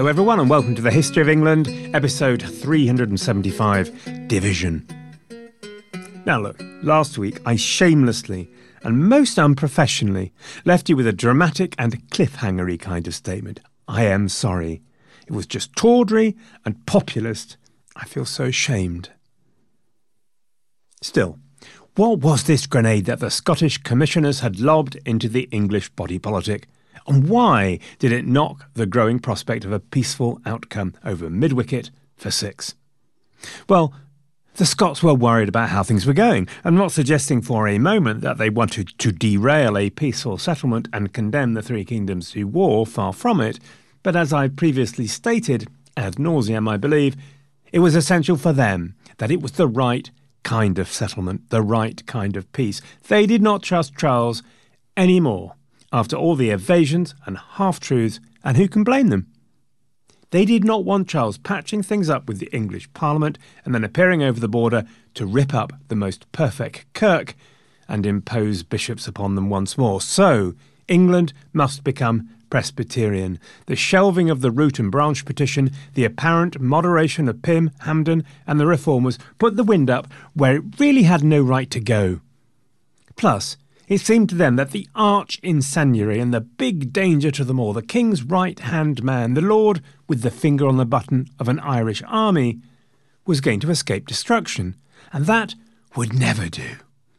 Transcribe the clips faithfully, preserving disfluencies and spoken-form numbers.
everyone, and welcome to the History of England, episode three hundred seventy-five, Division. Now look, last week I shamelessly and most unprofessionally left you with a dramatic and cliffhangery kind of statement. I am sorry. It was just tawdry and populist. I feel so ashamed. Still, what was this grenade that the Scottish commissioners had lobbed into the English body politic? And why did it knock the growing prospect of a peaceful outcome over mid-wicket for six? Well, the Scots were worried about how things were going. I'm not suggesting for a moment that they wanted to derail a peaceful settlement and condemn the three kingdoms to war, far from it. But as I previously stated, ad nauseam I believe, it was essential for them that it was the right kind of settlement, the right kind of peace. They did not trust Charles anymore after all the evasions and half-truths, and who can blame them? They did not want Charles patching things up with the English Parliament and then appearing over the border to rip up the most perfect Kirk and impose bishops upon them once more. So, England must become Presbyterian. The shelving of the root and branch petition, the apparent moderation of Pym, Hampden and the Reformers put the wind up where it really had no right to go. Plus, it seemed to them that the arch-incendiary and the big danger to them all, the king's right-hand man, the lord with the finger on the button of an Irish army, was going to escape destruction, and that would never do.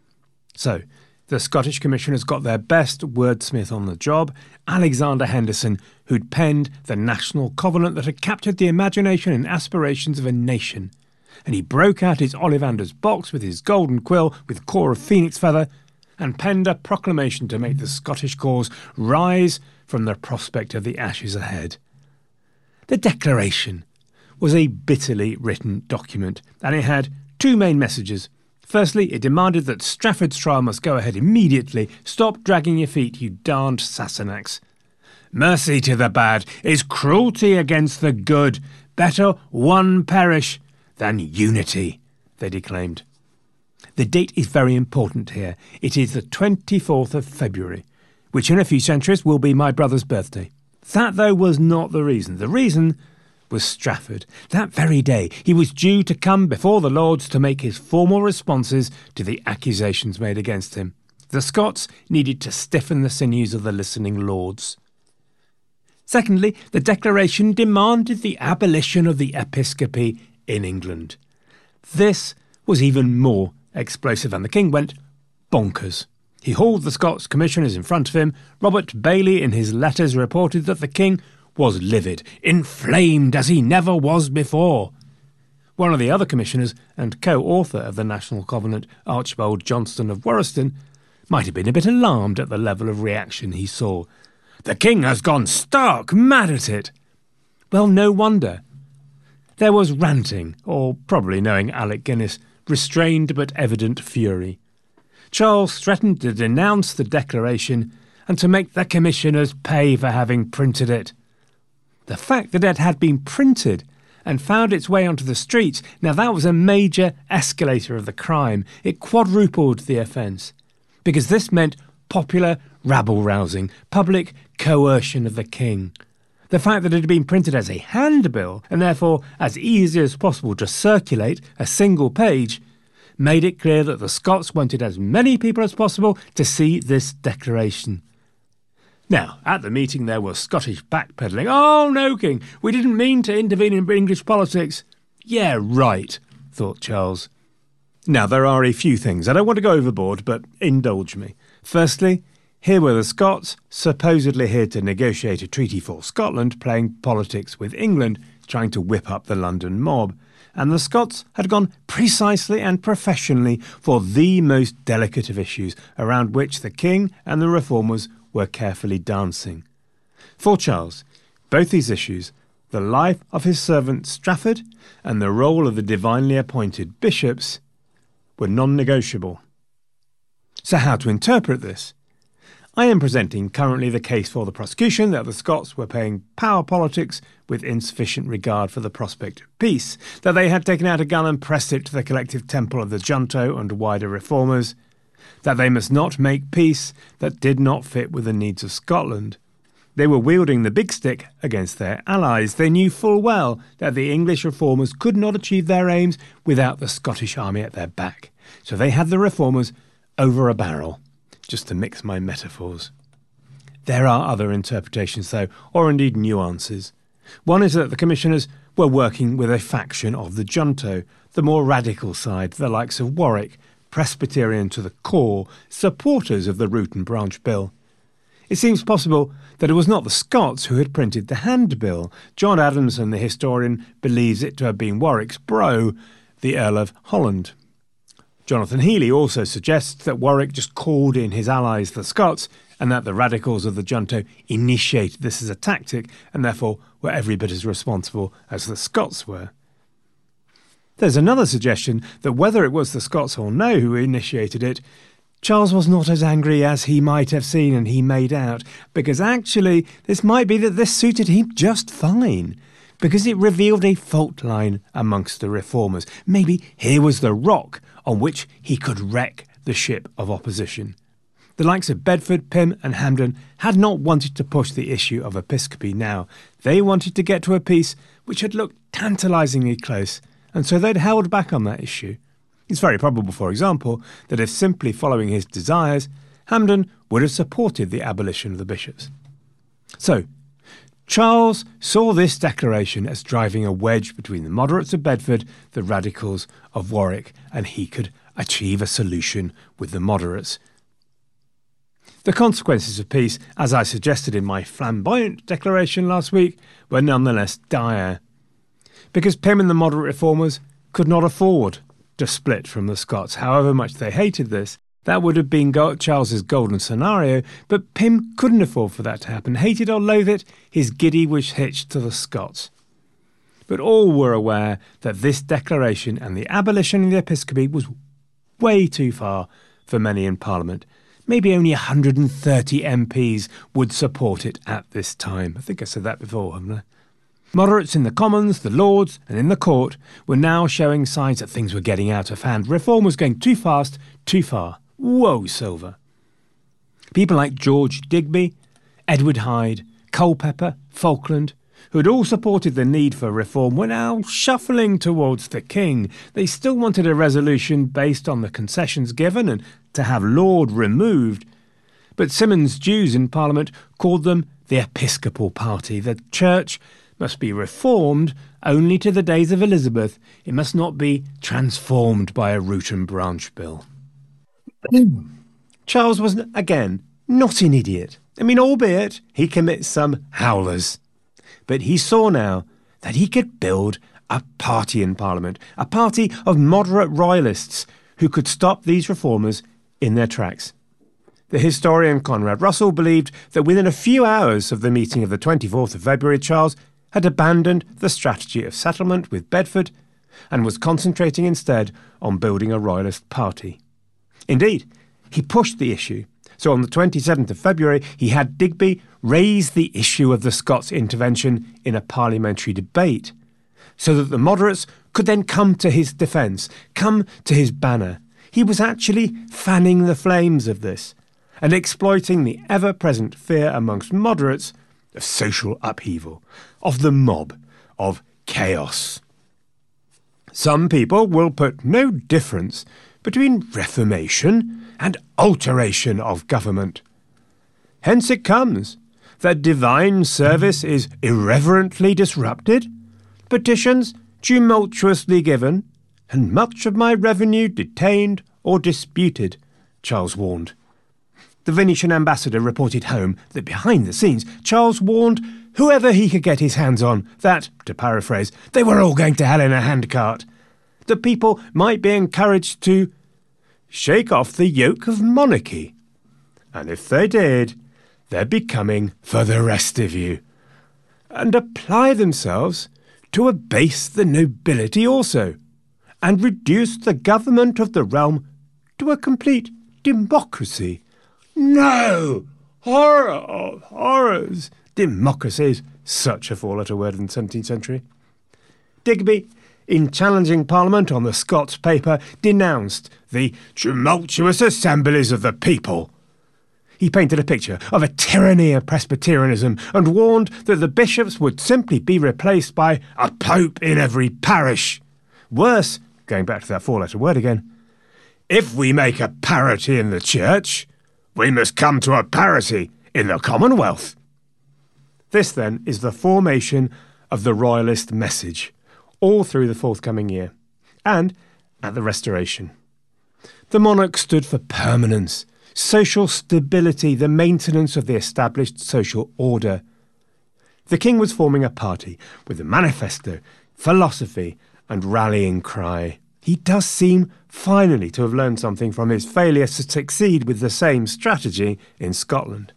So, the Scottish commissioners got their best wordsmith on the job, Alexander Henderson, who'd penned the National Covenant that had captured the imagination and aspirations of a nation. And he broke out his Ollivander's box with his golden quill with core of phoenix feather, and penned a proclamation to make the Scottish cause rise from the prospect of the ashes ahead. The Declaration was a bitterly written document, and it had two main messages. Firstly, it demanded that Strafford's trial must go ahead immediately. Stop dragging your feet, you darned Sassenachs. Mercy to the bad is cruelty against the good. Better one perish than unity, they declaimed. The date is very important here. It is the twenty-fourth of February, which in a few centuries will be my brother's birthday. That, though, was not the reason. The reason was Strafford. That very day, he was due to come before the Lords to make his formal responses to the accusations made against him. The Scots needed to stiffen the sinews of the listening Lords. Secondly, the Declaration demanded the abolition of the episcopacy in England. This was even more explosive, and the king went bonkers. He hauled the Scots commissioners in front of him. Robert Bailey in his letters reported that the king was livid, inflamed as he never was before. One of the other commissioners and co-author of the National Covenant, Archibald Johnston of Warriston, might have been a bit alarmed at the level of reaction he saw. The king has gone stark mad at it. Well, no wonder. There was ranting, or probably, knowing Alec Guinness, restrained but evident fury. Charles threatened to denounce the Declaration and to make the commissioners pay for having printed it. The fact that it had been printed and found its way onto the streets, now that was a major escalator of the crime. It quadrupled the offence, because this meant popular rabble-rousing, public coercion of the king. The fact that it had been printed as a handbill, and therefore as easy as possible to circulate, a single page, made it clear that the Scots wanted as many people as possible to see this declaration. Now, at the meeting there was Scottish backpedalling. Oh, no, King, we didn't mean to intervene in English politics. Yeah, right, thought Charles. Now, there are a few things. I don't want to go overboard, but indulge me. Firstly, here were the Scots, supposedly here to negotiate a treaty for Scotland, playing politics with England, trying to whip up the London mob. And the Scots had gone precisely and professionally for the most delicate of issues, around which the king and the reformers were carefully dancing. For Charles, both these issues, the life of his servant Strafford and the role of the divinely appointed bishops, were non-negotiable. So how to interpret this? I am presenting currently the case for the prosecution that the Scots were playing power politics with insufficient regard for the prospect of peace, that they had taken out a gun and pressed it to the collective temple of the junto and wider reformers, that they must not make peace that did not fit with the needs of Scotland, They were wielding the big stick against their allies. They knew full well that the English reformers could not achieve their aims without the Scottish army at their back. So they had the reformers over a barrel, just to mix my metaphors. There are other interpretations, though, or indeed nuances. One is that the commissioners were working with a faction of the junto, the more radical side, the likes of Warwick, Presbyterian to the core, supporters of the root and branch bill. It seems possible that it was not the Scots who had printed the handbill. John Adamson, the historian, believes it to have been Warwick's bro, the Earl of Holland. Jonathan Healy also suggests that Warwick just called in his allies, the Scots, and that the radicals of the junto initiated this as a tactic and therefore were every bit as responsible as the Scots were. There's another suggestion that whether it was the Scots or no who initiated it, Charles was not as angry as he might have seen and he made out, because actually this might be that this suited him just fine, because it revealed a fault line amongst the reformers. Maybe here was the rock on which he could wreck the ship of opposition. The likes of Bedford, Pym and Hampden had not wanted to push the issue of episcopacy now. They wanted to get to a peace which had looked tantalisingly close, and so they'd held back on that issue. It's very probable, for example, that if simply following his desires, Hampden would have supported the abolition of the bishops. So, Charles saw this declaration as driving a wedge between the moderates of Bedford, the radicals of Warwick, and he could achieve a solution with the moderates. The consequences of peace, as I suggested in my flamboyant declaration last week, were nonetheless dire, because Pym and the moderate reformers could not afford to split from the Scots. However much they hated this, that would have been Charles's golden scenario, but Pym couldn't afford for that to happen. Hated or loathe it, his giddy was hitched to the Scots. But all were aware that this declaration and the abolition of the episcopacy was way too far for many in Parliament. Maybe only one hundred thirty M Ps would support it at this time. I think I said that before, haven't I? Moderates in the Commons, the Lords and in the Court were now showing signs that things were getting out of hand. Reform was going too fast, too far. Whoa, Silver. People like George Digby, Edward Hyde, Culpeper, Falkland, who had all supported the need for reform, were now shuffling towards the king. They still wanted a resolution based on the concessions given and to have Laud removed. But Symonds Jews in Parliament called them the Episcopal Party. The Church must be reformed only to the days of Elizabeth. It must not be transformed by a root and branch bill. Charles was, again, not an idiot. I mean, albeit he commits some howlers. But he saw now that he could build a party in Parliament, a party of moderate royalists who could stop these reformers in their tracks. The historian Conrad Russell believed that within a few hours of the meeting of the twenty-fourth of February, Charles had abandoned the strategy of settlement with Bedford and was concentrating instead on building a royalist party. Indeed, he pushed the issue. So on the twenty-seventh of February, he had Digby raise the issue of the Scots intervention in a parliamentary debate, so that the moderates could then come to his defence, come to his banner. He was actually fanning the flames of this and exploiting the ever-present fear amongst moderates of social upheaval, of the mob, of chaos. Some people will put no difference between reformation and alteration of government. Hence it comes that divine service is irreverently disrupted, petitions tumultuously given, and much of my revenue detained or disputed, Charles warned. The Venetian ambassador reported home that behind the scenes Charles warned whoever he could get his hands on that, to paraphrase, they were all going to hell in a handcart. The people might be encouraged to shake off the yoke of monarchy. And if they did, they'd be coming for the rest of you. And apply themselves to abase the nobility also, and reduce the government of the realm to a complete democracy. No! Horror of horrors! Democracy is such a four-letter word in the seventeenth century. Digby, in challenging Parliament on the Scots paper, denounced the tumultuous assemblies of the people. He painted a picture of a tyranny of Presbyterianism and warned that the bishops would simply be replaced by a pope in every parish. Worse, going back to that four-letter word again, if we make a parity in the church, we must come to a parity in the Commonwealth. This, then, is the formation of the royalist message, all through the forthcoming year, and at the Restoration. The monarch stood for permanence, social stability, the maintenance of the established social order. The king was forming a party with a manifesto, philosophy, and rallying cry. He does seem finally to have learned something from his failure to succeed with the same strategy in Scotland.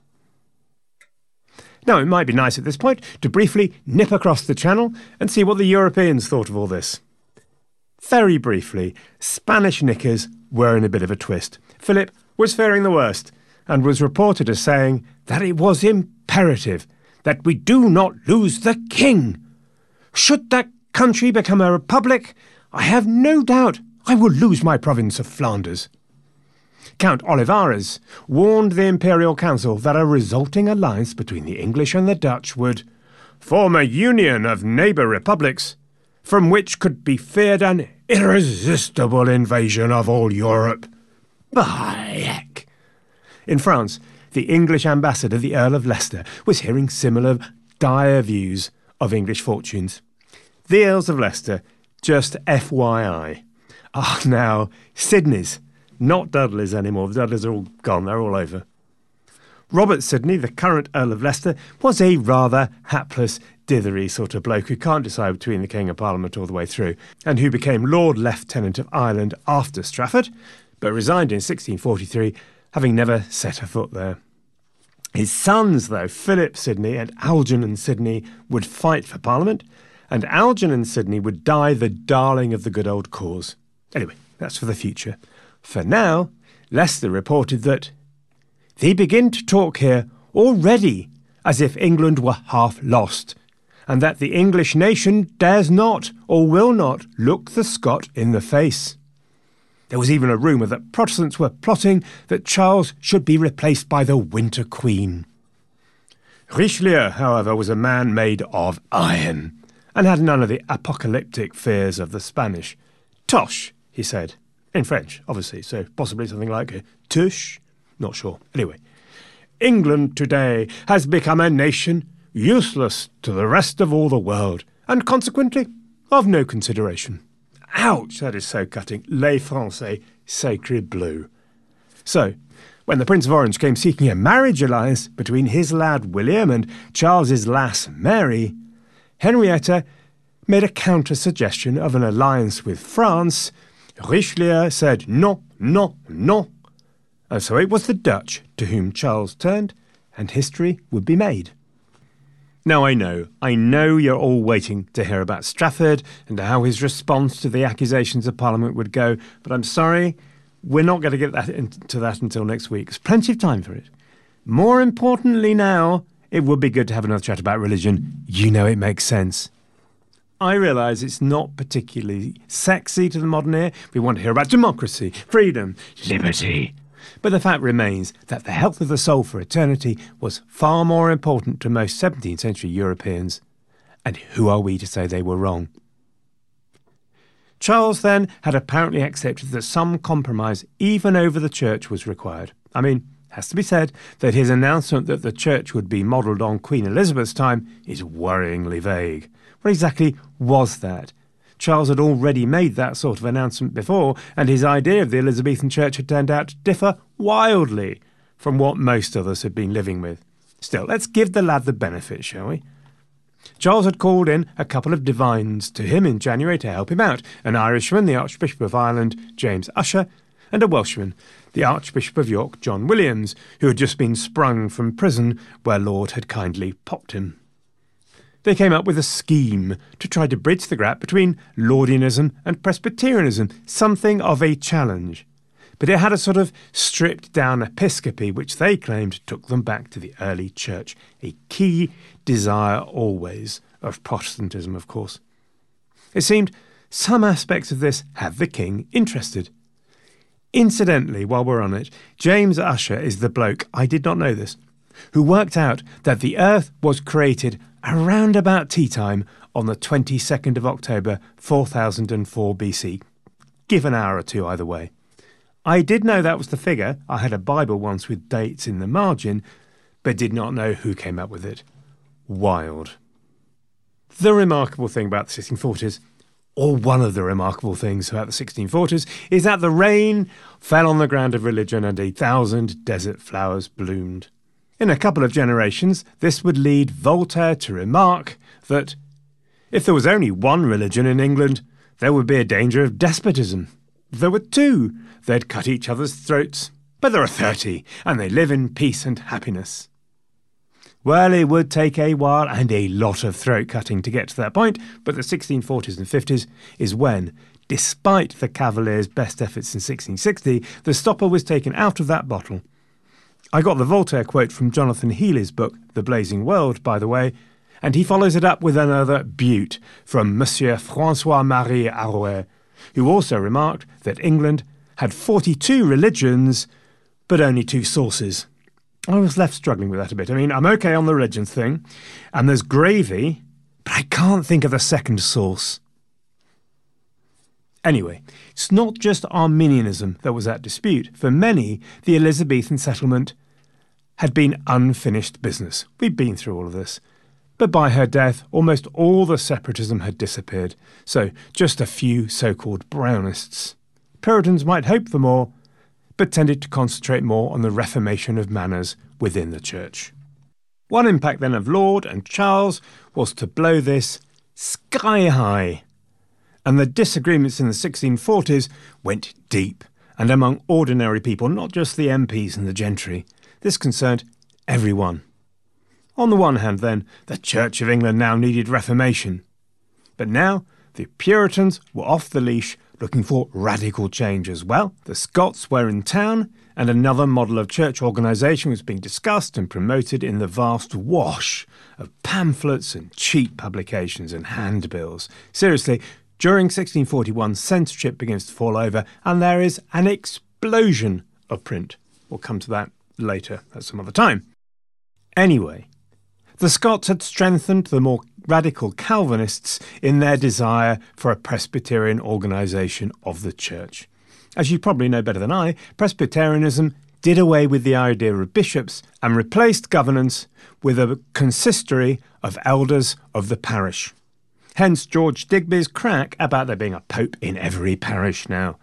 Now, it might be nice at this point to briefly nip across the channel and see what the Europeans thought of all this. Very briefly, Spanish knickers were in a bit of a twist. Philip was fearing the worst and was reported as saying that it was imperative that we do not lose the king. Should that country become a republic, I have no doubt I will lose my province of Flanders. Count Olivares warned the Imperial Council that a resulting alliance between the English and the Dutch would form a union of neighbour republics, from which could be feared an irresistible invasion of all Europe. By heck! In France, the English ambassador, the Earl of Leicester, was hearing similar dire views of English fortunes. The Earls of Leicester, just F Y I, are now Sidneys, not Dudleys anymore. The Dudleys are all gone, they're all over. Robert Sidney, the current Earl of Leicester, was a rather hapless, dithery sort of bloke who can't decide between the King and Parliament all the way through, and who became Lord Lieutenant of Ireland after Strafford, but resigned in sixteen forty-three, having never set a foot there. His sons, though, Philip Sidney and Algernon Sidney, would fight for Parliament, and Algernon Sidney would die the darling of the good old cause. Anyway, that's for the future. For now, Leicester reported that they begin to talk here already as if England were half lost, and that the English nation dares not or will not look the Scot in the face. There was even a rumour that Protestants were plotting that Charles should be replaced by the Winter Queen. Richelieu, however, was a man made of iron, and had none of the apocalyptic fears of the Spanish. Tosh, he said. In French, obviously, so possibly something like tush? Not sure. Anyway, England today has become a nation useless to the rest of all the world, and consequently of no consideration. Ouch, that is so cutting. Les Français, sacre bleu. So, when the Prince of Orange came seeking a marriage alliance between his lad William and Charles's lass Mary, Henrietta made a counter-suggestion of an alliance with France. Richelieu said no, no, no. And so it was the Dutch to whom Charles turned, and history would be made. Now I know, I know you're all waiting to hear about Strafford and how his response to the accusations of Parliament would go, but I'm sorry, we're not going to get that into that until next week. There's plenty of time for it. More importantly now, it would be good to have another chat about religion. You know it makes sense. I realise it's not particularly sexy to the modern ear. We want to hear about democracy, freedom, liberty. But the fact remains that the health of the soul for eternity was far more important to most seventeenth century Europeans. And who are we to say they were wrong? Charles then had apparently accepted that some compromise, even over the church, was required. I mean, it has to be said that his announcement that the church would be modelled on Queen Elizabeth's time is worryingly vague. What exactly was that? Charles had already made that sort of announcement before, and his idea of the Elizabethan church had turned out to differ wildly from what most others had been living with. Still, let's give the lad the benefit, shall we? Charles had called in a couple of divines to him in January to help him out, an Irishman, the Archbishop of Ireland, James Ussher, and a Welshman, the Archbishop of York, John Williams, who had just been sprung from prison where Laud had kindly popped him. They came up with a scheme to try to bridge the gap between Laudianism and Presbyterianism, something of a challenge. But it had a sort of stripped-down episcopacy which they claimed took them back to the early church, a key desire always of Protestantism, of course. It seemed some aspects of this had the king interested. Incidentally, while we're on it, James Ussher is the bloke, I did not know this, who worked out that the Earth was created around about tea time on the twenty-second of October, four thousand four B C. Give an hour or two either way. I did know that was the figure. I had a Bible once with dates in the margin, but did not know who came up with it. Wild. The remarkable thing about the sixteen forties, or one of the remarkable things about the sixteen forties, is that the rain fell on the ground of religion and a thousand desert flowers bloomed. In a couple of generations, this would lead Voltaire to remark that if there was only one religion in England, there would be a danger of despotism. If there were two, they'd cut each other's throats. But there are thirty, and they live in peace and happiness. Well, it would take a while and a lot of throat-cutting to get to that point, but the sixteen forties and fifties is when, despite the Cavaliers' best efforts in sixteen sixty, the stopper was taken out of that bottle. I got the Voltaire quote from Jonathan Healy's book, The Blazing World, by the way, and he follows it up with another beaut from Monsieur François-Marie Arouet, who also remarked that England had forty-two religions, but only two sources. I was left struggling with that a bit. I mean, I'm okay on the religions thing, and there's gravy, but I can't think of the second source. Anyway, it's not just Arminianism that was at dispute. For many, the Elizabethan settlement had been unfinished business. We'd been through all of this. But by her death, almost all the separatism had disappeared, so just a few so-called Brownists. Puritans might hope for more, but tended to concentrate more on the reformation of manners within the church. One impact then of Laud and Charles was to blow this sky high, and the disagreements in the sixteen forties went deep, and among ordinary people, not just the M Ps and the gentry. This concerned everyone. On the one hand, then, the Church of England now needed reformation. But now, the Puritans were off the leash, looking for radical change as well. The Scots were in town, and another model of church organisation was being discussed and promoted in the vast wash of pamphlets and cheap publications and handbills. Seriously, during sixteen forty-one, censorship begins to fall over, and there is an explosion of print. We'll come to that later at some other time. Anyway, the Scots had strengthened the more radical Calvinists in their desire for a Presbyterian organisation of the church. As you probably know better than I, Presbyterianism did away with the idea of bishops and replaced governance with a consistory of elders of the parish. Hence George Digby's crack about there being a pope in every parish now.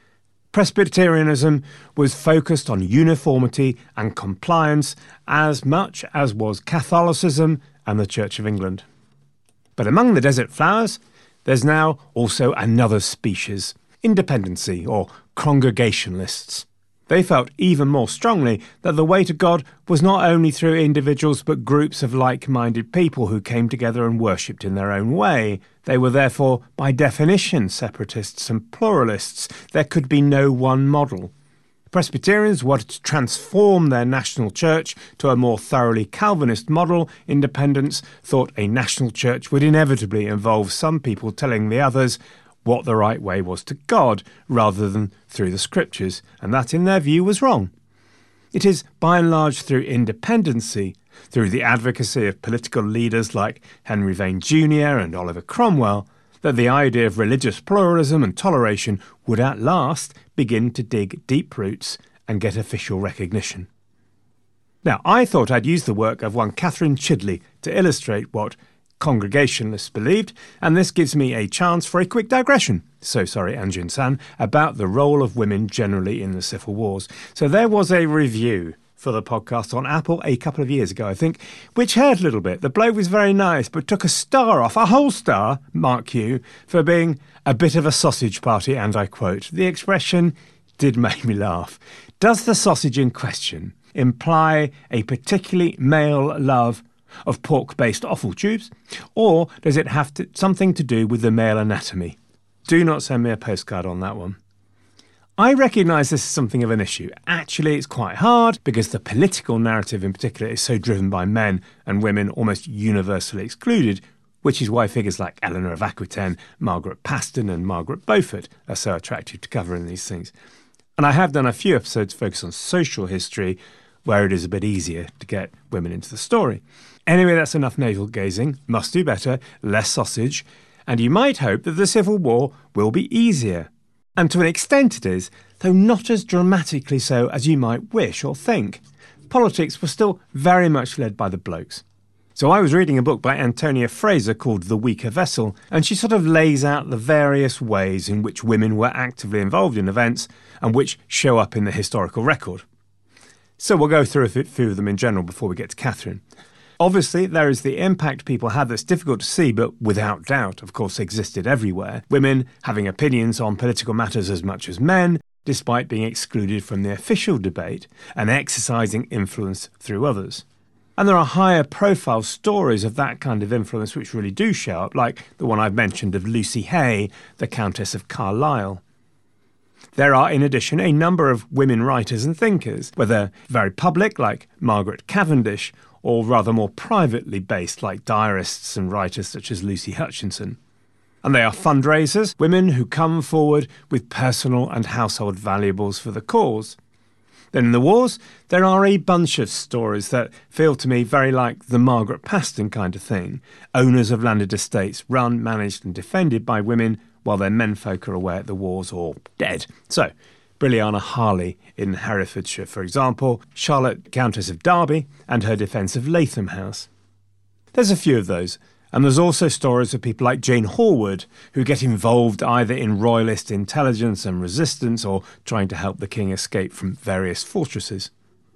Presbyterianism was focused on uniformity and compliance as much as was Catholicism and the Church of England. But among the desert flowers, there's now also another species, independency or Congregationalists. They felt even more strongly that the way to God was not only through individuals but groups of like-minded people who came together and worshipped in their own way. They were therefore, by definition, separatists and pluralists. There could be no one model. Presbyterians wanted to transform their national church to a more thoroughly Calvinist model. Independents thought a national church would inevitably involve some people telling the others what the right way was to God, rather than through the scriptures, and that, in their view, was wrong. It is, by and large, through independency, through the advocacy of political leaders like Henry Vane Junior and Oliver Cromwell, that the idea of religious pluralism and toleration would at last begin to dig deep roots and get official recognition. Now, I thought I'd use the work of one Catherine Chidley to illustrate what Congregationalists believed, and this gives me a chance for a quick digression, so sorry Anjin San, about the role of women generally in the civil wars. So there was a review for the podcast on Apple a couple of years ago, I think, which hurt a little bit. The bloke was very nice, but took a star off, a whole star, mark you, for being a bit of a sausage party, and I quote, "The expression did make me laugh. Does the sausage in question imply a particularly male love of pork-based offal tubes, or does it have to, something to do with the male anatomy? Do not send me a postcard on that one." I recognise this is something of an issue. Actually, it's quite hard because the political narrative in particular is so driven by men and women almost universally excluded, which is why figures like Eleanor of Aquitaine, Margaret Paston and Margaret Beaufort are so attractive to cover in these things. And I have done a few episodes focused on social history, where it is a bit easier to get women into the story. Anyway, that's enough navel-gazing. Must do better, less sausage. And you might hope that the Civil War will be easier. And to an extent it is, though not as dramatically so as you might wish or think. Politics was still very much led by the blokes. So I was reading a book by Antonia Fraser called The Weaker Vessel, and she sort of lays out the various ways in which women were actively involved in events and which show up in the historical record. So we'll go through a few of them in general before we get to Catherine. Obviously, there is the impact people had that's difficult to see, but without doubt, of course, existed everywhere. Women having opinions on political matters as much as men, despite being excluded from the official debate and exercising influence through others. And there are higher profile stories of that kind of influence which really do show up, like the one I've mentioned of Lucy Hay, the Countess of Carlisle. There are, in addition, a number of women writers and thinkers, whether very public, like Margaret Cavendish, or rather more privately based, like diarists and writers such as Lucy Hutchinson. And they are fundraisers, women who come forward with personal and household valuables for the cause. Then in the wars, there are a bunch of stories that feel to me very like the Margaret Paston kind of thing. Owners of landed estates run, managed and defended by women while their menfolk are away at the wars or dead. So, Brilliana Harley in Herefordshire, for example, Charlotte Countess of Derby and her defence of Latham House. There's a few of those. And there's also stories of people like Jane Horwood, who get involved either in royalist intelligence and resistance or trying to help the king escape from various fortresses.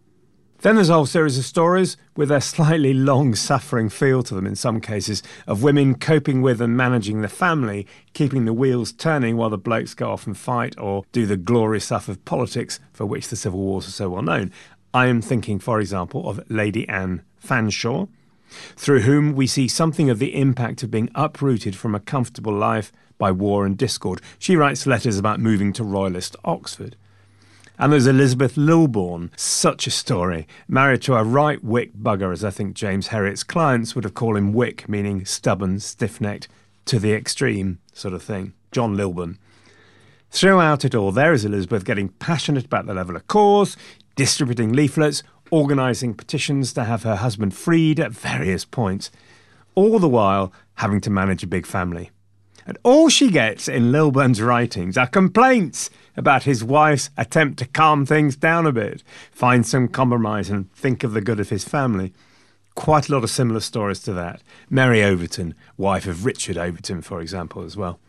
Then there's a whole series of stories with a slightly long-suffering feel to them in some cases, of women coping with and managing the family, keeping the wheels turning while the blokes go off and fight or do the glorious stuff of politics for which the civil wars are so well known. I am thinking, for example, of Lady Anne Fanshawe, through whom we see something of the impact of being uprooted from a comfortable life by war and discord. She writes letters about moving to royalist Oxford. And there's Elizabeth Lilbourne, such a story, married to a right wick bugger, as I think James Herriot's clients would have called him, wick, meaning stubborn, stiff-necked, to the extreme sort of thing, John Lilburne. Throughout it all, there is Elizabeth getting passionate about the level of cause, distributing leaflets, organising petitions to have her husband freed at various points, all the while having to manage a big family. And all she gets in Lilburne's writings are complaints about his wife's attempt to calm things down a bit, find some compromise and think of the good of his family. Quite a lot of similar stories to that. Mary Overton, wife of Richard Overton, for example, as well.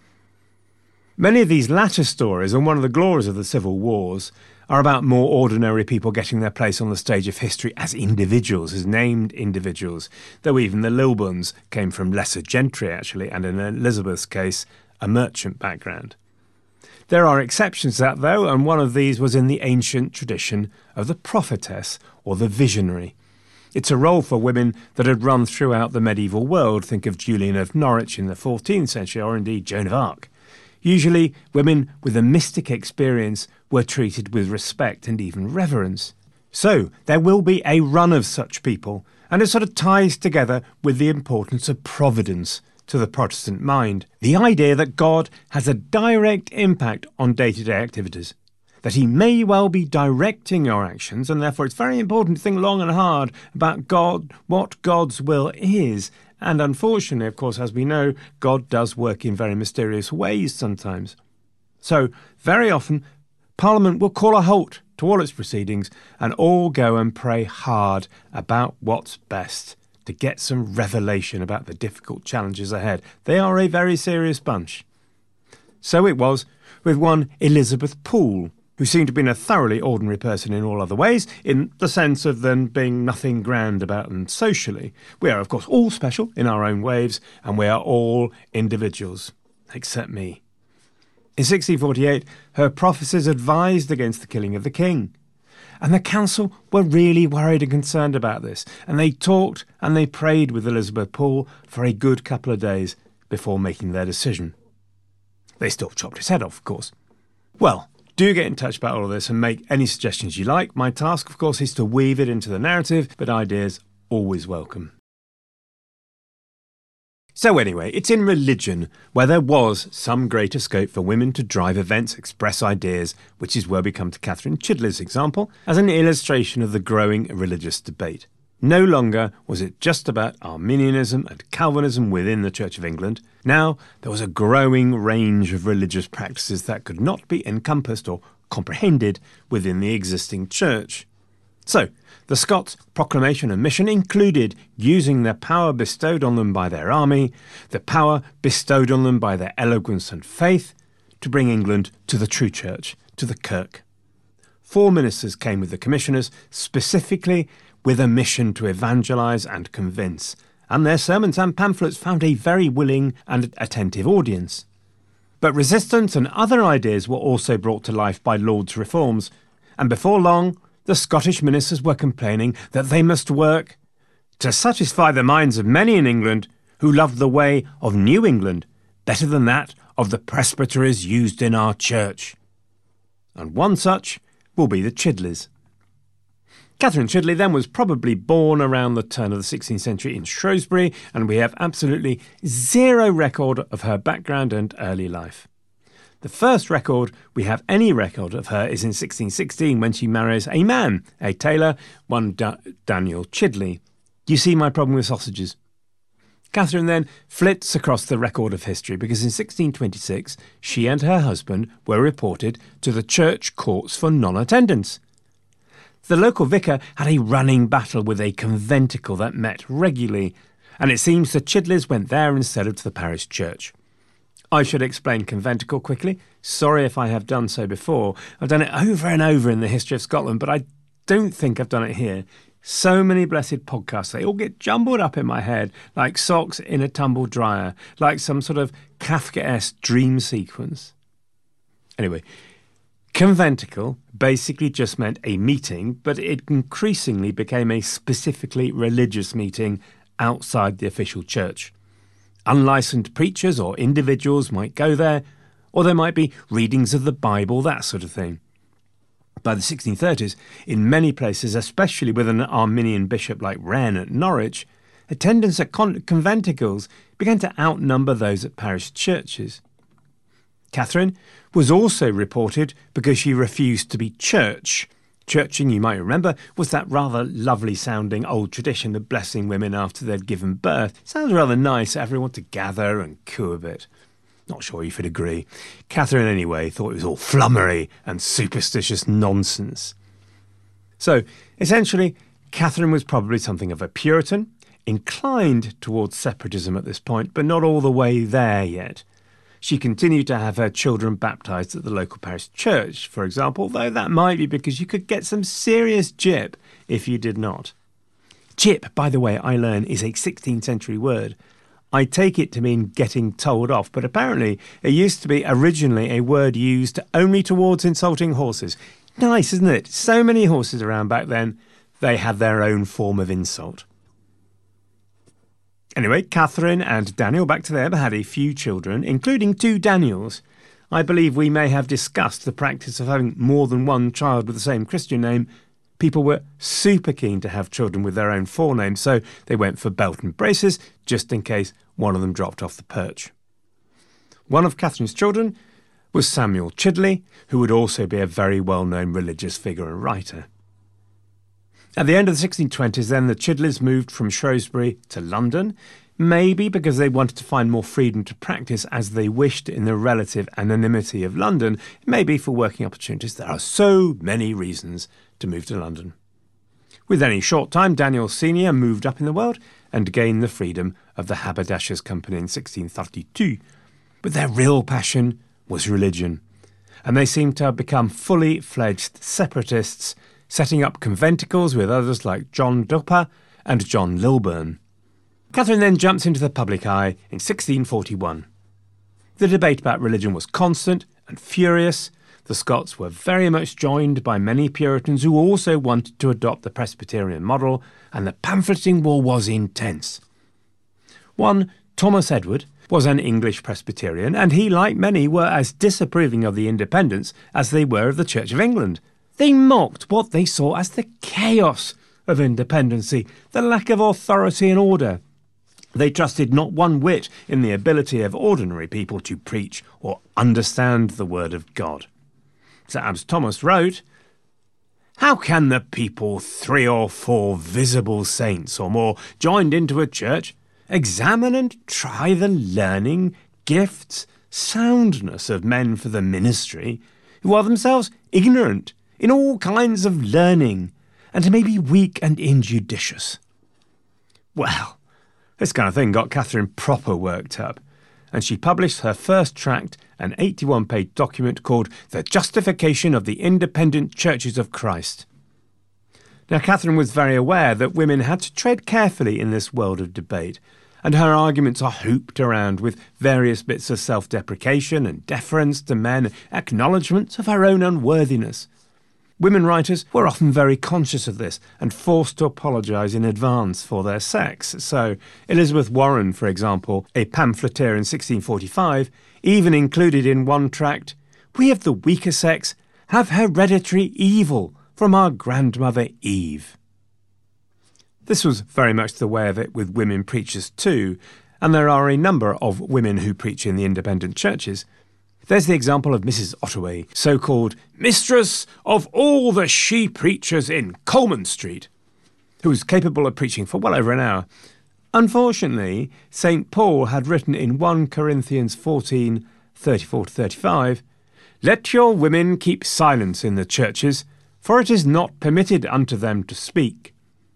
Many of these latter stories, and one of the glories of the Civil Wars, are about more ordinary people getting their place on the stage of history as individuals, as named individuals, though even the Lilburnes came from lesser gentry, actually, and in Elizabeth's case, a merchant background. There are exceptions to that, though, and one of these was in the ancient tradition of the prophetess, or the visionary. It's a role for women that had run throughout the medieval world. Think of Julian of Norwich in the fourteenth century, or indeed Joan of Arc. Usually, women with a mystic experience were treated with respect and even reverence. So, there will be a run of such people, and it sort of ties together with the importance of providence to the Protestant mind. The idea that God has a direct impact on day-to-day activities, that he may well be directing your actions, and therefore it's very important to think long and hard about God, what God's will is. And unfortunately, of course, as we know, God does work in very mysterious ways sometimes. So, very often, Parliament will call a halt to all its proceedings and all go and pray hard about what's best to get some revelation about the difficult challenges ahead. They are a very serious bunch. So it was with one Elizabeth Poole, who seemed to have been a thoroughly ordinary person in all other ways, in the sense of them being nothing grand about them socially. We are, of course, all special in our own ways, and we are all individuals, except me. In sixteen forty-eight, her prophecies advised against the killing of the king. And the council were really worried and concerned about this, and they talked and they prayed with Elizabeth Poole for a good couple of days before making their decision. They still chopped his head off, of course. Well, do get in touch about all of this and make any suggestions you like. My task, of course, is to weave it into the narrative, but ideas always welcome. So anyway, it's in religion where there was some greater scope for women to drive events, express ideas, which is where we come to Catherine Chidley's example as an illustration of the growing religious debate. No longer was it just about Arminianism and Calvinism within the Church of England. Now there was a growing range of religious practices that could not be encompassed or comprehended within the existing church. So, the Scots' proclamation and mission included using the power bestowed on them by their army, the power bestowed on them by their eloquence and faith, to bring England to the true church, to the Kirk. Four ministers came with the commissioners, specifically with a mission to evangelise and convince, and their sermons and pamphlets found a very willing and attentive audience. But resistance and other ideas were also brought to life by Laud's reforms, and before long, the Scottish ministers were complaining that they must work to satisfy the minds of many in England who loved the way of New England better than that of the presbyteries used in our church. And one such will be the Chidleys. Catherine Chidley then was probably born around the turn of the sixteenth century in Shrewsbury, and we have absolutely zero record of her background and early life. The first record we have any record of her is in sixteen sixteen when she marries a man, a tailor, one da- Daniel Chidley. You see my problem with sausages? Catherine then flits across the record of history because in sixteen twenty-six she and her husband were reported to the church courts for non-attendance. The local vicar had a running battle with a conventicle that met regularly, and it seems the Chidleys went there instead of to the parish church. I should explain conventicle quickly. Sorry if I have done so before. I've done it over and over in the history of Scotland, but I don't think I've done it here. So many blessed podcasts, they all get jumbled up in my head, like socks in a tumble dryer, like some sort of Kafkaesque dream sequence. Anyway, conventicle basically just meant a meeting, but it increasingly became a specifically religious meeting outside the official church. Unlicensed preachers or individuals might go there, or there might be readings of the Bible, that sort of thing. By the sixteen thirties, in many places, especially with an Arminian bishop like Wren at Norwich, attendance at con- conventicles began to outnumber those at parish churches. Catherine was also reported because she refused to be church. Churching, you might remember, was that rather lovely-sounding old tradition of blessing women after they'd given birth. Sounds rather nice, everyone to gather and coo a bit. Not sure if you'd agree. Catherine, anyway, thought it was all flummery and superstitious nonsense. So, essentially, Catherine was probably something of a Puritan, inclined towards separatism at this point, but not all the way there yet. She continued to have her children baptised at the local parish church, for example, though that might be because you could get some serious gyp if you did not. Gyp, by the way, I learn, is a sixteenth century word. I take it to mean getting told off, but apparently it used to be originally a word used only towards insulting horses. Nice, isn't it? So many horses around back then, they had their own form of insult. Anyway, Catherine and Daniel, back to them, had a few children, including two Daniels. I believe we may have discussed the practice of having more than one child with the same Christian name. People were super keen to have children with their own forenames, so they went for belt and braces, just in case one of them dropped off the perch. One of Catherine's children was Samuel Chidley, who would also be a very well-known religious figure and writer. At the end of the sixteen twenties, then, the Chidleys moved from Shrewsbury to London, maybe because they wanted to find more freedom to practice as they wished in the relative anonymity of London, maybe for working opportunities. There are so many reasons to move to London. Within a short time, Daniel Senior moved up in the world and gained the freedom of the Haberdashers' Company in sixteen thirty-two. But their real passion was religion, and they seemed to have become fully fledged separatists, setting up conventicles with others like John Duppa and John Lilburne. Catherine then jumps into the public eye in sixteen forty-one. The debate about religion was constant and furious. The Scots were very much joined by many Puritans who also wanted to adopt the Presbyterian model, and the pamphleting war was intense. One, Thomas Edward, was an English Presbyterian, and he, like many, were as disapproving of the independence as they were of the Church of England. They mocked what they saw as the chaos of independency, the lack of authority and order. They trusted not one whit in the ability of ordinary people to preach or understand the word of God. Sir Abs Thomas wrote, "How can the people, three or four visible saints or more, joined into a church, examine and try the learning, gifts, soundness of men for the ministry, who are themselves ignorant in all kinds of learning, and may be weak and injudicious?" Well, this kind of thing got Catherine proper worked up, and she published her first tract, an eighty-one page document called The Justification of the Independent Churches of Christ. Now, Catherine was very aware that women had to tread carefully in this world of debate, and her arguments are hooped around with various bits of self-deprecation and deference to men, acknowledgement of her own unworthiness. Women writers were often very conscious of this and forced to apologise in advance for their sex. So Elizabeth Warren, for example, a pamphleteer in sixteen forty-five, even included in one tract, "We of the weaker sex have hereditary evil from our grandmother Eve." This was very much the way of it with women preachers too, and there are a number of women who preach in the independent churches. There's the example of Missus Ottaway, so-called mistress of all the she-preachers in Coleman Street, who was capable of preaching for well over an hour. Unfortunately, Saint Paul had written in First Corinthians fourteen, thirty-four to thirty-five, "Let your women keep silence in the churches, for it is not permitted unto them to speak."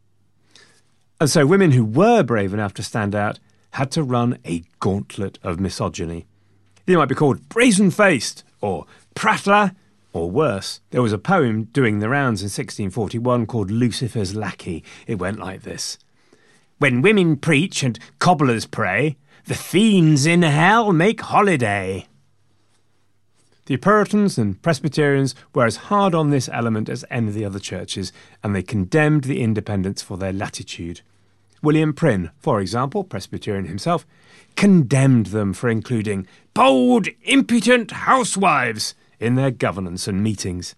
And so women who were brave enough to stand out had to run a gauntlet of misogyny. They might be called brazen-faced, or prattler, or worse. There was a poem doing the rounds in sixteen forty-one called Lucifer's Lackey. It went like this. "When women preach and cobblers pray, the fiends in hell make holiday." The Puritans and Presbyterians were as hard on this element as any of the other churches, and they condemned the independents for their latitude. William Prynne, for example, Presbyterian himself, condemned them for including bold, impudent housewives in their governance and meetings.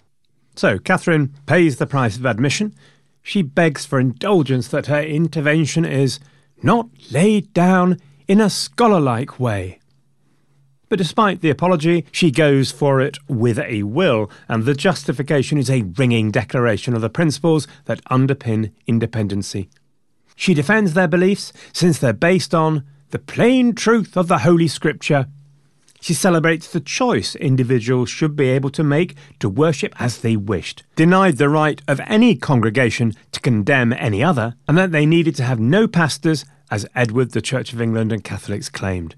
So Catherine pays the price of admission. She begs for indulgence that her intervention is not laid down in a scholar-like way. But despite the apology, she goes for it with a will, and the justification is a ringing declaration of the principles that underpin independency. She defends their beliefs since they're based on the plain truth of the Holy Scripture. She celebrates the choice individuals should be able to make to worship as they wished, denied the right of any congregation to condemn any other, and that they needed to have no pastors, as Edward, the Church of England and Catholics claimed.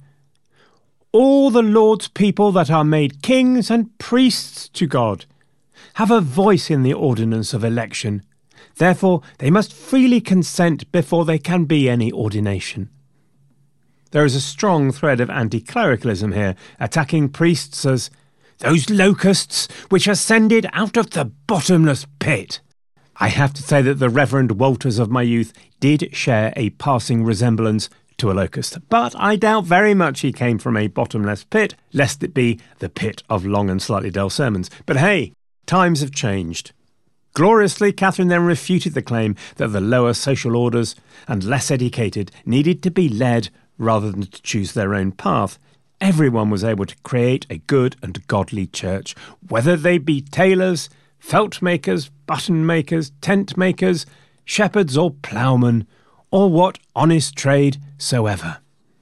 All the Lord's people that are made kings and priests to God have a voice in the ordinance of election. Therefore, they must freely consent before there can be any ordination. There is a strong thread of anti-clericalism here, attacking priests as those locusts which ascended out of the bottomless pit. I have to say that the Reverend Walters of my youth did share a passing resemblance to a locust, but I doubt very much he came from a bottomless pit, lest it be the pit of long and slightly dull sermons. But hey, times have changed. Gloriously, Catherine then refuted the claim that the lower social orders and less educated needed to be led rather than to choose their own path. Everyone was able to create a good and godly church, whether they be tailors, felt makers, button makers, tent makers, shepherds or ploughmen, or what honest trade soever.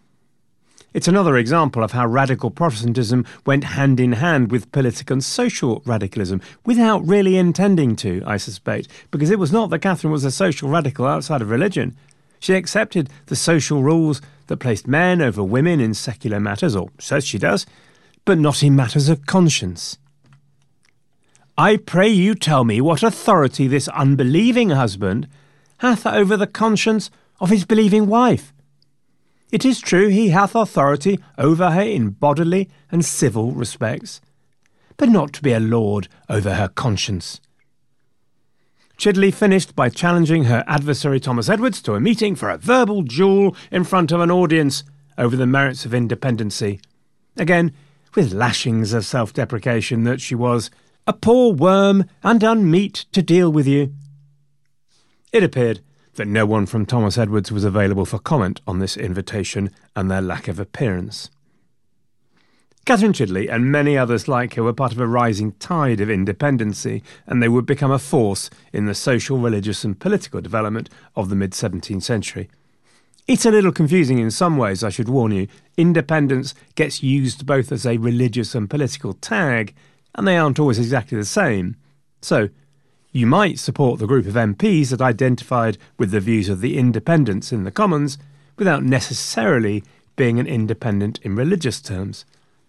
It's another example of how radical Protestantism went hand in hand with political and social radicalism, without really intending to, I suspect, because it was not that Catherine was a social radical outside of religion. She accepted the social rules that placed men over women in secular matters, or so she does, but not in matters of conscience. I pray you tell me what authority this unbelieving husband hath over the conscience of his believing wife. It is true he hath authority over her in bodily and civil respects, but not to be a lord over her conscience. Chidley finished by challenging her adversary Thomas Edwards to a meeting for a verbal duel in front of an audience over the merits of independency. Again, with lashings of self-deprecation that she was a poor worm and unmeet to deal with you. It appeared that no one from Thomas Edwards was available for comment on this invitation and their lack of appearance. Catherine Chidley and many others like her were part of a rising tide of independency, and they would become a force in the social, religious and political development of the mid-seventeenth century. It's a little confusing in some ways, I should warn you. Independence gets used both as a religious and political tag, and they aren't always exactly the same. So, you might support the group of M Ps that identified with the views of the independents in the Commons without necessarily being an independent in religious terms.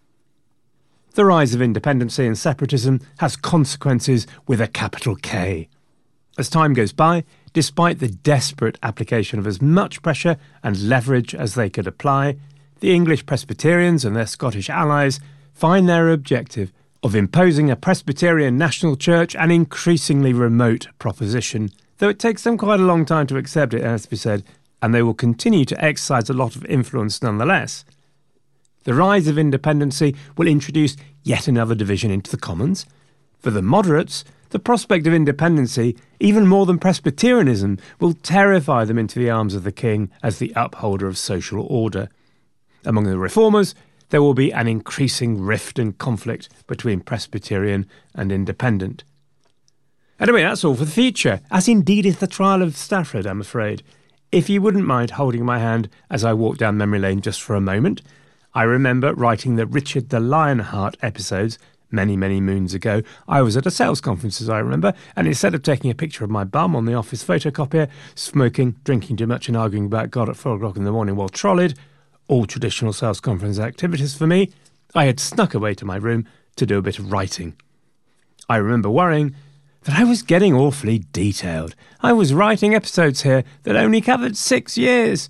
The rise of independency and separatism has consequences with a capital K. As time goes by, despite the desperate application of as much pressure and leverage as they could apply, the English Presbyterians and their Scottish allies find their objective of imposing a Presbyterian national church an increasingly remote proposition, though it takes them quite a long time to accept it, it has to be said, and they will continue to exercise a lot of influence nonetheless. The rise of independency will introduce yet another division into the Commons. For the moderates, the prospect of independency, even more than Presbyterianism, will terrify them into the arms of the king as the upholder of social order. Among the reformers, there will be an increasing rift and conflict between Presbyterian and Independent. Anyway, that's all for the future, as indeed is the trial of Stafford, I'm afraid. If you wouldn't mind holding my hand as I walk down memory lane just for a moment, I remember writing the Richard the Lionheart episodes many, many moons ago. I was at a sales conference, as I remember, and instead of taking a picture of my bum on the office photocopier, smoking, drinking too much and arguing about God at four o'clock in the morning while trolleyed, all traditional sales conference activities for me, I had snuck away to my room to do a bit of writing. I remember worrying that I was getting awfully detailed. I was writing episodes here that only covered six years.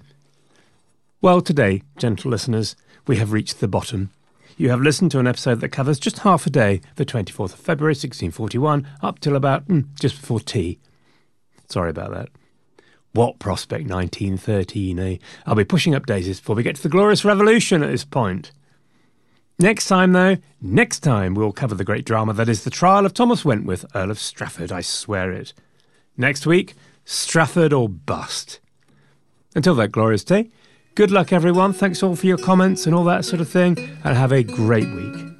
Well, today, gentle listeners, we have reached the bottom. You have listened to an episode that covers just half a day, the twenty-fourth of February, sixteen forty-one, up till about mm, just before tea. Sorry about that. What prospect nineteen thirteen, eh? I'll be pushing up daisies before we get to the Glorious Revolution at this point. Next time, though, next time we'll cover the great drama that is the trial of Thomas Wentworth, Earl of Strafford, I swear it. Next week, Strafford or bust. Until that glorious day, good luck everyone, thanks all for your comments and all that sort of thing, and have a great week.